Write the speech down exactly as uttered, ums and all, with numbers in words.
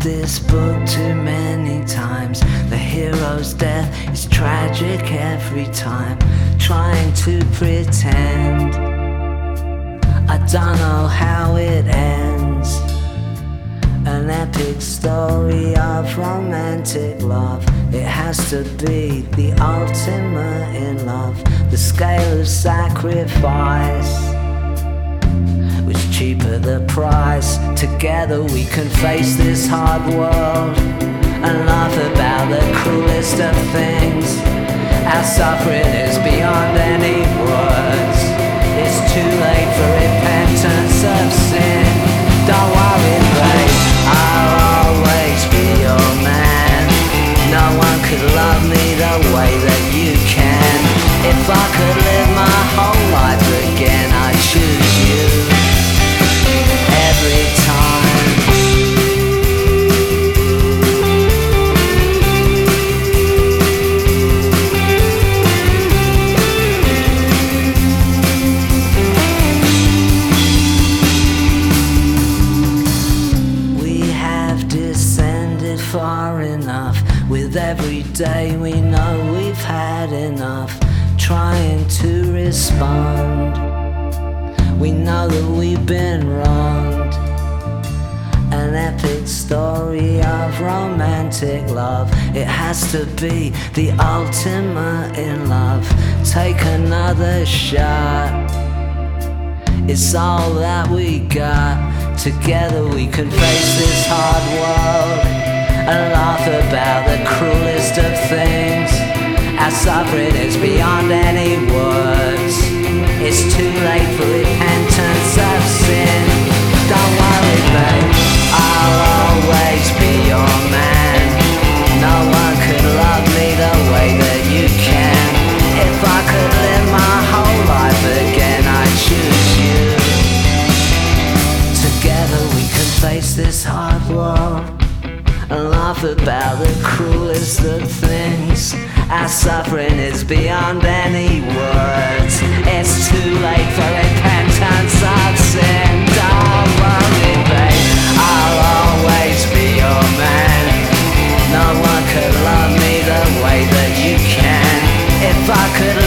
this book too many times. The hero's death is tragic every time. Trying to pretend I don't know how it ends. An epic story of romantic love. It has to be the ultimate in love. The scale of sacrifice was cheaper the price. Together we can face this hard world and laugh about the cruelest of things. Our suffering is beyond any words. It's too late for repentance of sin. Don't worry, babe, I'll always be your man. No one could love me the way that you can. If I could live my whole life again, I'd choose you every time. Far enough. With every day we know we've had enough. Trying to respond, we know that we've been wronged. An epic story of romantic love. It has to be the ultimate in love. Take another shot. It's all that we got. Together we can face this hard world and laugh about the cruelest of things. Our suffering is beyond any words. It's too late for repentance of sin. Don't worry, babe, I'll always be your man. No one could love me the way that you can. If I could live my whole life again, I'd choose you. Together we can face this hard world and laugh about the cruelest of things. Our suffering is beyond any words. It's too late for repentance of sin. Don't worry, babe, I'll always be your man. No one could love me the way that you can. If I could